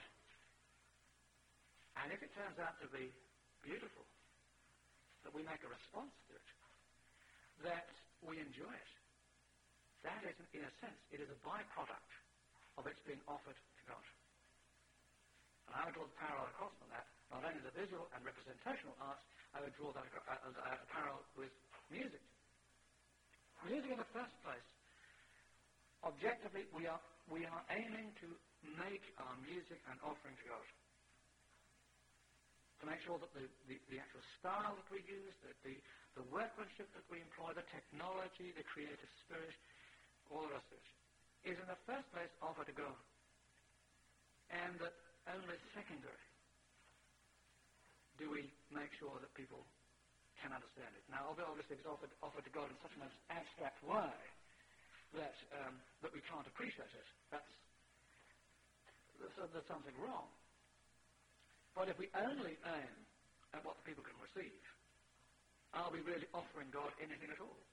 S5: And if it turns out to be beautiful, that we make a response to it, that we enjoy it, that is, in a sense, it is a byproduct of its being offered to God. And I would draw the parallel across from that, not only the visual and representational arts, I would draw that a parallel with music. Music in the first place, objectively, we are aiming to make our music an offering to God. To make sure that the actual style that we use, that the workmanship that we employ, the technology, the creative spirit, all the rest of it, is in the first place offered to God. And that only secondary do we make sure that people can understand it. Now, obviously, it's offered to God in such an abstract way that we can't appreciate it. There's something wrong. But if we only aim at what the people can receive, are we really offering God anything at all?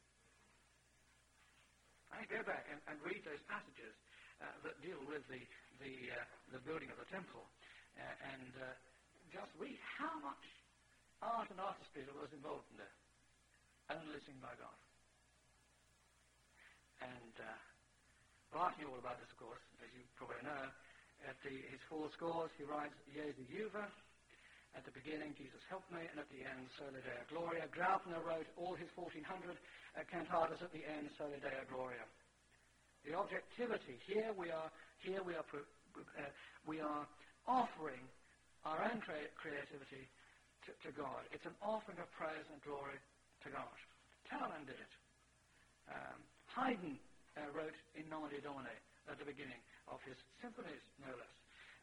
S5: I go back and read those passages that deal with the building of the temple, and just read how much art and artistry there was involved in there, only seen by God. And Bart knew all about this, of course, as you probably know. At his 4 scores, he writes, Jesu Juva. At the beginning, Jesus helped me, and at the end, Soli Deo Gloria. Graupner wrote all his 1400 cantatas at the end, Soli Deo Gloria. The objectivity, here we are offering our own creativity to God. It's an offering of praise and glory to God. Telemann did it. Haydn wrote in Nomine Domine at the beginning of his symphonies, no less,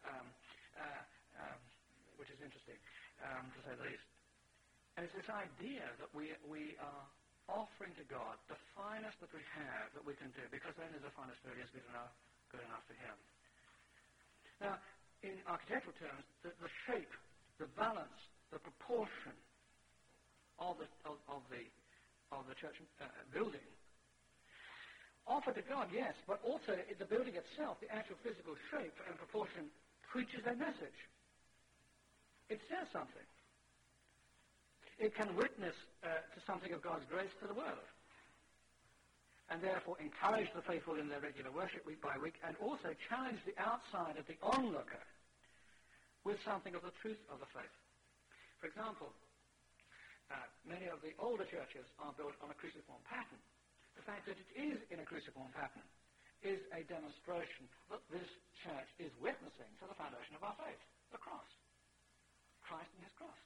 S5: which is interesting, to say the least. And it's this idea that we are offering to God the finest that we have that we can do, because then the finest really is good enough for him. Now, in architectural terms, the shape, the balance, the proportion of the church building offered to God, yes, but also the building itself, the actual physical shape and proportion, preaches a message. It says something. It can witness to something of God's grace to the world, and therefore encourage the faithful in their regular worship week by week, and also challenge the outsider, the onlooker, with something of the truth of the faith. For example, many of the older churches are built on a cruciform pattern. The fact that it is in a cruciform pattern is a demonstration that this church is witnessing to the foundation of our faith, the cross. Christ and his cross.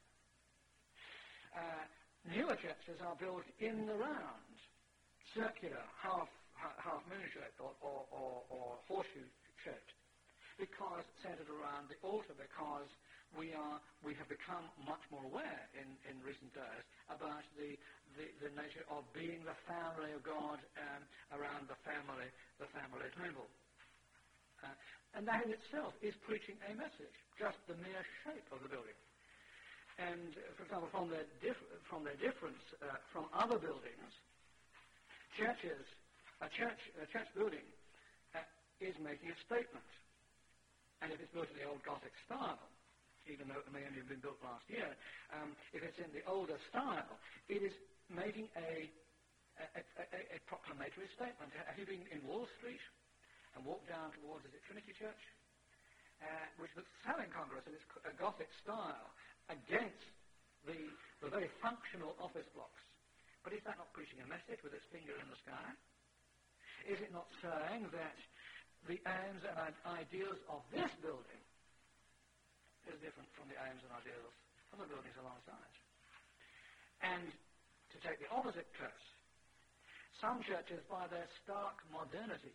S5: Newer churches are built in the round, circular, half moon shaped or horseshoe shaped, because centered around the altar, because we have become much more aware in recent days about the nature of being the family of God around the family table. And that in itself is preaching a message, just the mere shape of the building. And, for example, from their difference from other buildings, a church building is making a statement. And if it's built in the old Gothic style, even though it may only have been built last year, if it's in the older style, it is making a proclamatory statement. Have you been in Wall Street and walked down towards, is it Trinity Church? Which looks so incongruous in its Gothic style against the very functional office blocks. But is that not preaching a message with its finger in the sky? Is it not saying that the aims and ideals of this building is different from the aims and ideals of the buildings alongside? And to take the opposite case, some churches, by their stark modernity,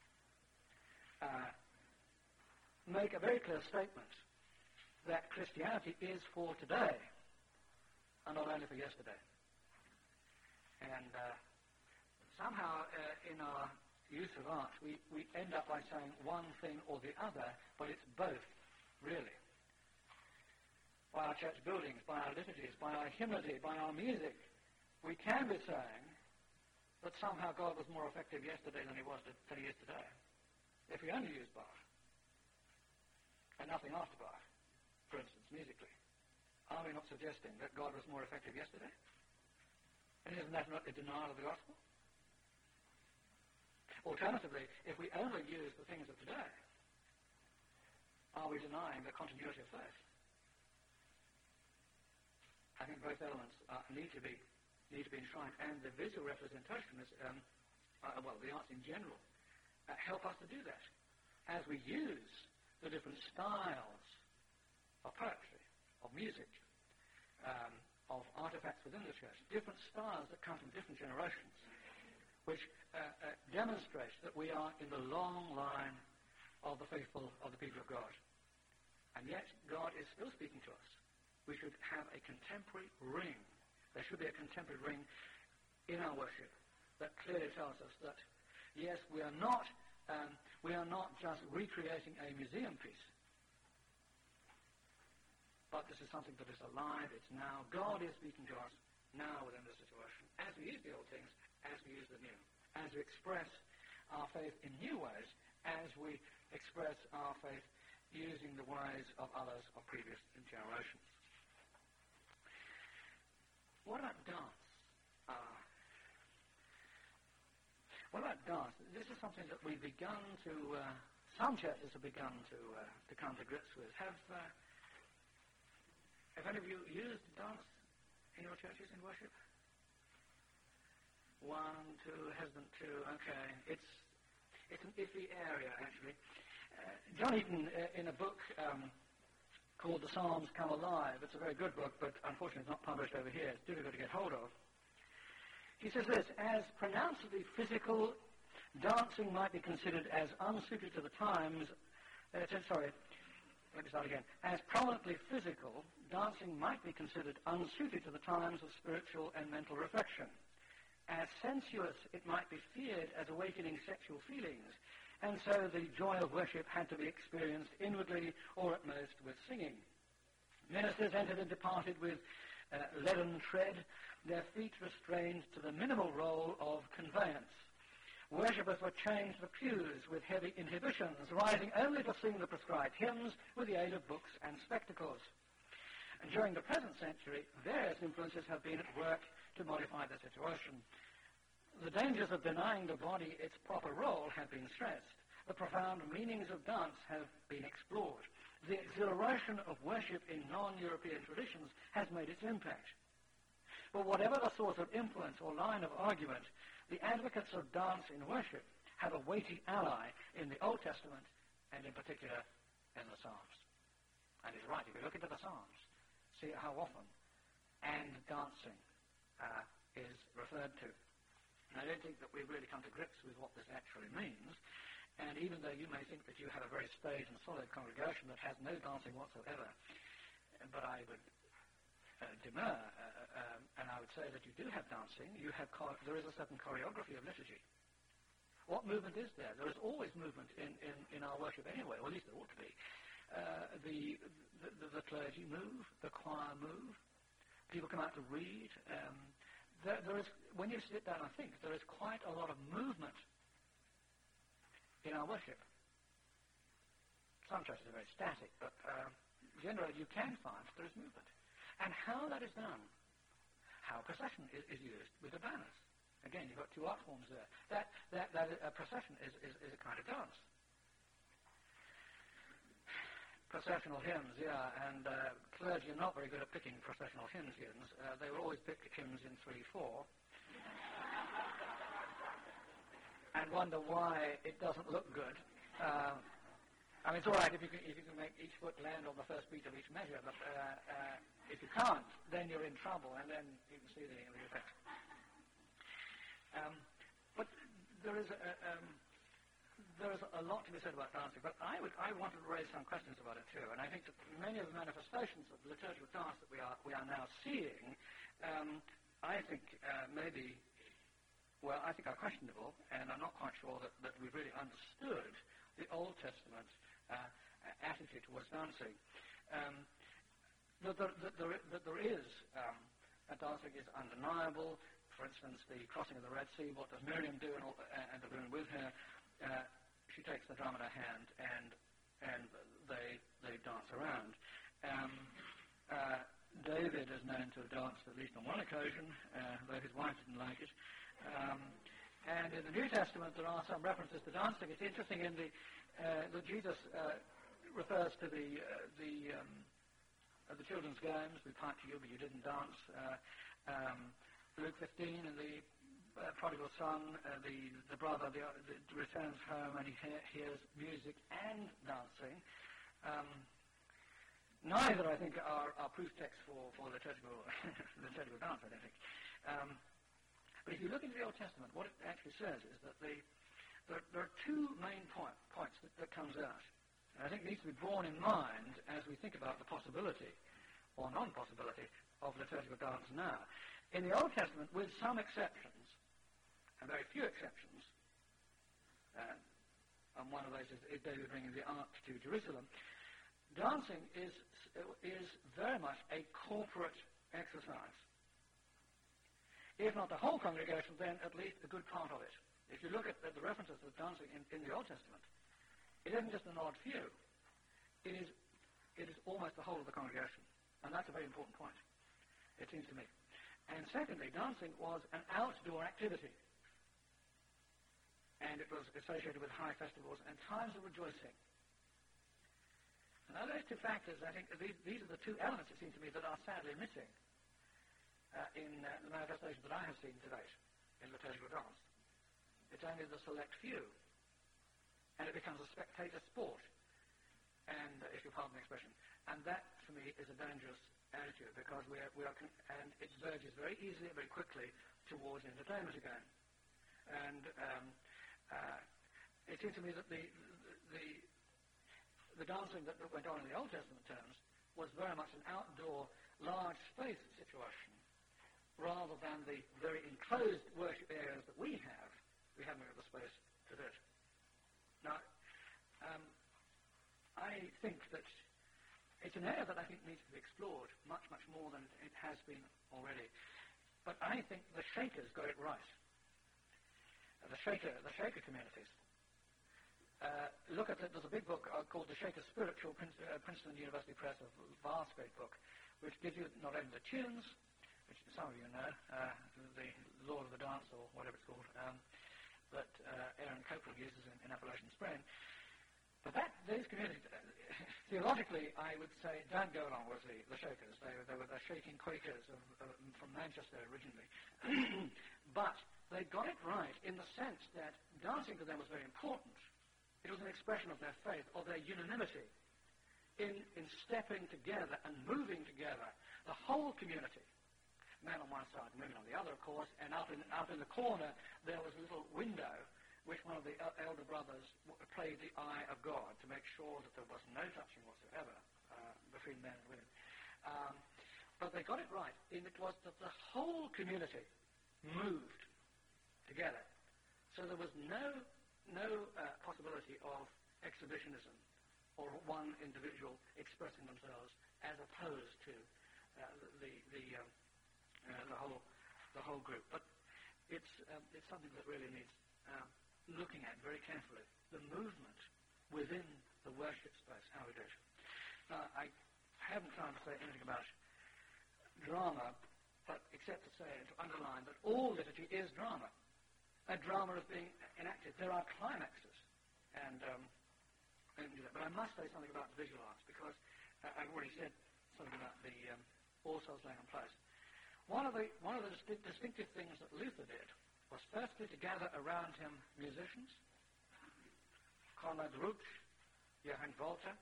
S5: make a very clear statement that Christianity is for today and not only for yesterday. And somehow in our use of art, we end up by saying one thing or the other, but it's both, really. By our church buildings, by our liturgies, by our hymnody, by our music, we can be saying that somehow God was more effective yesterday than he is today. If we only use Bach, and nothing after Bach, for instance, musically, are we not suggesting that God was more effective yesterday? And isn't that not a denial of the gospel? Alternatively, if we only use the things of today, are we denying the continuity of faith? I think both elements need to be enshrined, and the visual representation is, the arts in general, help us to do that. As we use the different styles of poetry, of music, of artifacts within the church, different styles that come from different generations, which demonstrate that we are in the long line of the faithful, of the people of God. And yet, God is still speaking to us. We should have a contemporary ring. There should be a contemporary ring in our worship that clearly tells us that, yes, we are not just recreating a museum piece, but this is something that is alive. It's now. God is speaking to us now within the situation, as we use the old things, as we use the new, as we express our faith in new ways, as we express our faith using the ways of others of previous generations. What about dance? What about dance? This is something that we've begun to, some churches have begun to come to grips with. Have any of you used dance in your churches in worship? One, two, hesitant two, okay. It's an iffy area, actually. John Eaton, in a book called The Psalms Come Alive, it's a very good book, but unfortunately it's not published over here. It's difficult to get hold of. He says this: as pronouncedly physical, dancing might be considered as unsuited to the times. Let me start again. As prominently physical, dancing might be considered unsuited to the times of spiritual and mental reflection. As sensuous, it might be feared as awakening sexual feelings, and so the joy of worship had to be experienced inwardly or at most with singing. Ministers entered and departed with leaden tread, their feet restrained to the minimal role of conveyance. Worshippers were chained to the pews with heavy inhibitions, rising only to sing the prescribed hymns with the aid of books and spectacles. And during the present century, various influences have been at work to modify the situation. The dangers of denying the body its proper role have been stressed. The profound meanings of dance have been explored. the exhilaration of worship in non-European traditions has made its impact. But whatever the source of influence or line of argument, the advocates of dance in worship have a weighty ally in the Old Testament, and in particular in the Psalms. And he's right, if you look into the Psalms, see how often and dancing is referred to. And I don't think that we've really come to grips with what this actually means. And even though you may think that you have a very staid and solid congregation that has no dancing whatsoever, but I would demur, and I would say that you do have dancing. There is a certain choreography of liturgy. What movement is there? There is always movement in our worship anyway, or at least there ought to be. The clergy move, the choir move, people come out to read. There is, when you sit down and think, there is quite a lot of movement in our worship. Some churches are very static, but generally you can find there is movement. And how that is done, how procession is used with the banners. Again, you've got two art forms there. That procession is a kind of dance. Processional hymns, yeah, and clergy are not very good at picking processional hymns. They will always pick hymns in 3/4. And wonder why it doesn't look good. I mean, it's all right if you can make each foot land on the first beat of each measure, but if you can't, then you're in trouble, and then you can see the effect. But there is a lot to be said about dancing, but I wanted to raise some questions about it too, and I think that many of the manifestations of liturgical dance that we are now seeing, I think I think are questionable, and I'm not quite sure that we've really understood the Old Testament attitude towards dancing. That there is dancing is undeniable. For instance, the crossing of the Red Sea. What does Miriam do and the women with her? She takes the drum in her hand and they dance around. David is known to have danced at least on one occasion, though his wife didn't like it. And in the New Testament, there are some references to dancing. It's interesting that Jesus refers to the children's games. We piped to you, but you didn't dance. Luke 15, and the prodigal son, the brother returns home and he hears music and dancing. Neither, I think, are proof texts for liturgical dance, I don't think. But if you look into the Old Testament, what it actually says is that there are two main points that comes out. And I think it needs to be borne in mind as we think about the possibility or non-possibility of liturgical dance now. In the Old Testament, with some exceptions, and very few exceptions, and one of those is David bringing the ark to Jerusalem, dancing is very much a corporate exercise. If not the whole congregation, then at least a good part of it. If you look at the references to dancing in the Old Testament, it isn't just an odd few. It is almost the whole of the congregation. And that's a very important point, it seems to me. And secondly, dancing was an outdoor activity. And it was associated with high festivals and times of rejoicing. Now those two factors, I think, these are the two elements, it seems to me, that are sadly missing in the manifestations that I have seen to date in liturgical dance. It's only the select few. And it becomes a spectator sport. And if you pardon the expression. And that, for me, is a dangerous attitude, because and it verges very easily, very quickly towards entertainment again. And it seems to me that the dancing that went on in the Old Testament terms was very much an outdoor, large space situation, rather than the very enclosed worship areas that we have. We haven't got the space to do it. Now, I think that it's an area that I think needs to be explored much, much more than it has been already. But I think the Shakers got it right. The Shaker communities. There's a big book called The Shaker Spiritual, Princeton University Press, a vast great book, which gives you not only the tunes, which some of you know, the Lord of the Dance or whatever it's called, that Aaron Copeland uses in Appalachian Spring. But those communities Theologically, I would say Dan Golan was the Shakers. They were the shaking Quakers from Manchester originally. But they got it right in the sense that dancing to them was very important. It was an expression of their faith, of their unanimity in stepping together and moving together. The whole community, men on one side and women on the other, of course, and out in the corner there was a little window which one of the elder brothers played the eye of God to make sure that there was no touching whatsoever between men and women. But they got it right, in it was that the whole community moved together. So there was no possibility of exhibitionism or one individual expressing themselves as opposed to the whole group. But it's something that really needs looking at very carefully, the movement within the worship space, how we do it. I haven't tried to say anything about drama, but except to say and to underline that all liturgy is drama. A drama is being enacted. There are climaxes, and but I must say something about the visual arts, because I've already said something about the All Souls Laying in Place. One of the distinctive things that Luther did was firstly to gather around him musicians, Konrad Rauch, Johann Walter,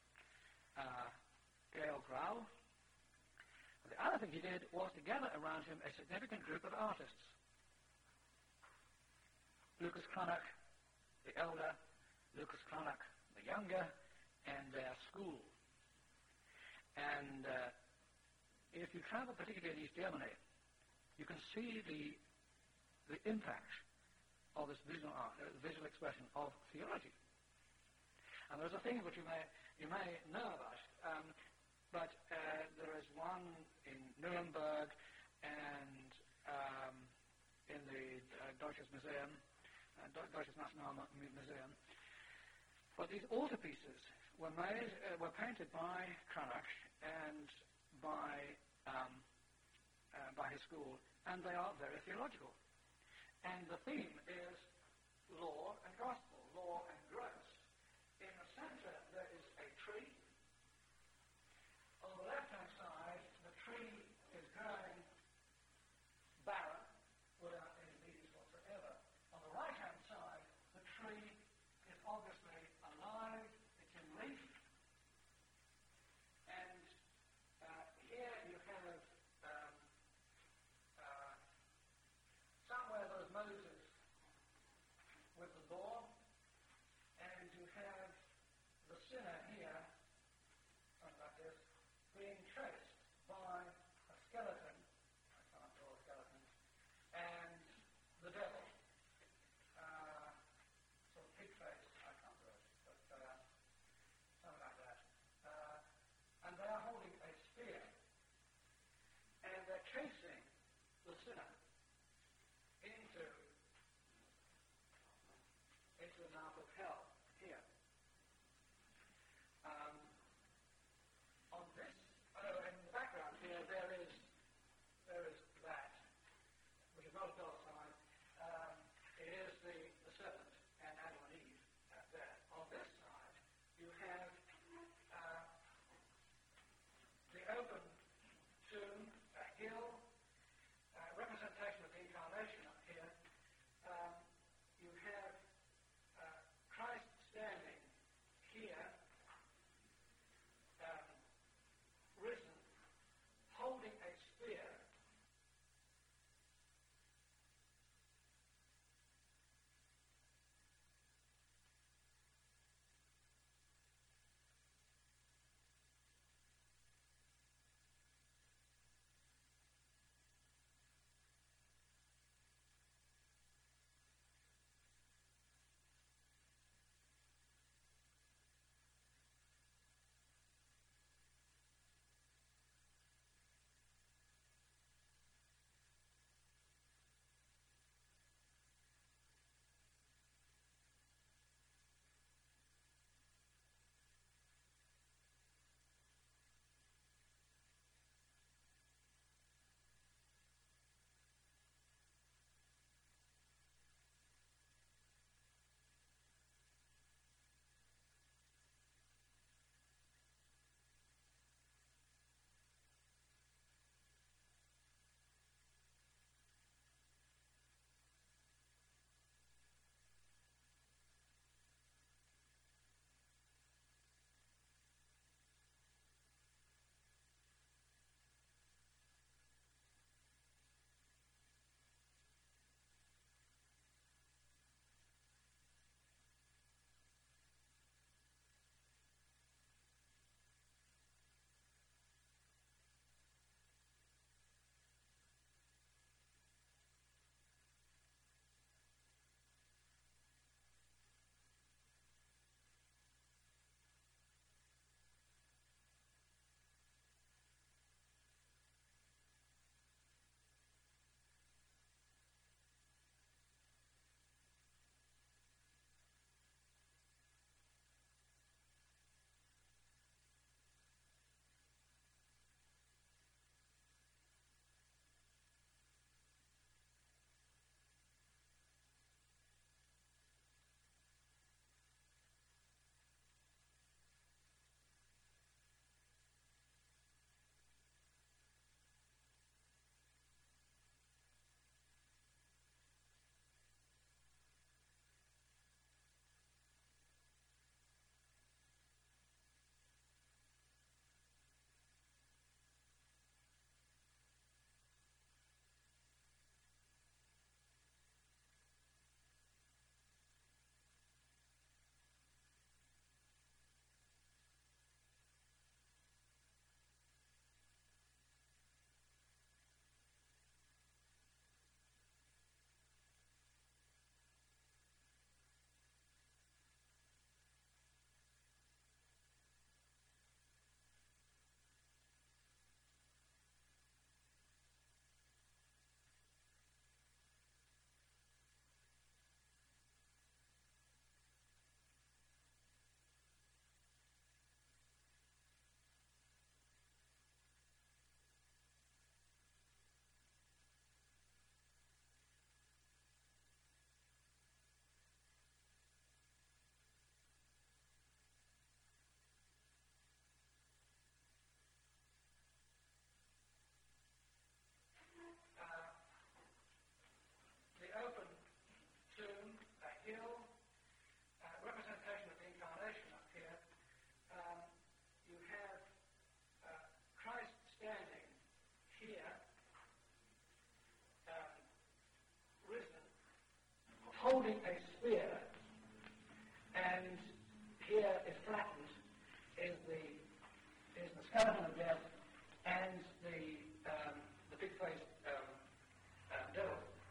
S5: Georg Grau. The other thing he did was to gather around him a significant group of artists. Lucas Cranach, the elder, Lucas Cranach, the younger, and their school. And if you travel particularly in East Germany, you can see the impact of this visual art, visual expression of theology. And there's a thing which you may know about, but there is one in Nuremberg and in the Deutsches Museum, Deutsches Nationalmuseum. But these altarpieces were painted by Cranach and by his school, and they are very theological. And the theme is law and gospel, law and grace. In the center, there is a tree. On the left-hand side, the tree is growing barren, without any leaves whatsoever. On the right-hand side, the tree is obviously alive, it's in leaf. And here you have somewhere there's Moses with the law, holding a spear, and here is flattened is the skeleton of death